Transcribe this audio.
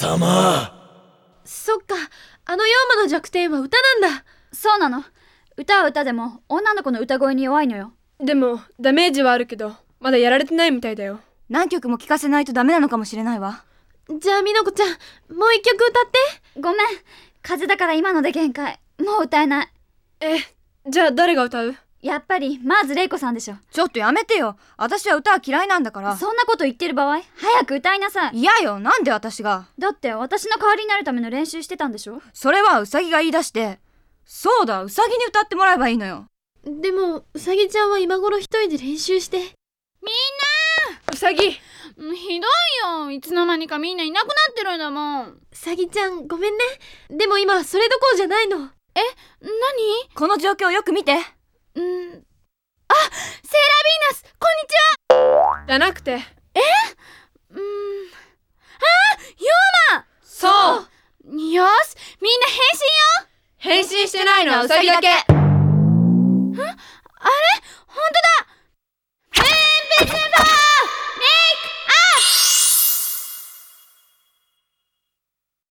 様。 そっか、あの妖魔の弱点は歌なんだ。 そうなの。歌は歌でも女の子の歌声に弱いのよ。 でもダメージはあるけどまだやられてないみたいだよ。 何曲も聴かせないとダメなのかもしれないわ。 じゃあみなこちゃん、もう一曲歌って。 ごめん、風邪だから今ので限界。もう歌えない。 じゃあ誰が歌う？ やっぱりマーズレイコさんでしょ。 ちょっとやめてよ。私は歌は嫌いなんだから。 そんなこと言ってる場合、早く歌いなさい。 嫌よ。なんで私が？ だって私の代わりになるための練習してたんでしょ。 それはウサギが言い出して。そうだ、ウサギに歌ってもらえばいいのよ。 でもうさぎちゃんは今頃一人で練習して。みんなうさぎ、 ひどいよ。いつの間にかみんないなくなってるんだもん。 うさぎちゃんごめんね。でも今それどころじゃないの。 何？ この状況よく見て。 セーラーヴィーナス、こんにちは。 じゃなくて。 妖魔。 そう。 よし、みんな変身よ。 変身してないのはウサギだけ。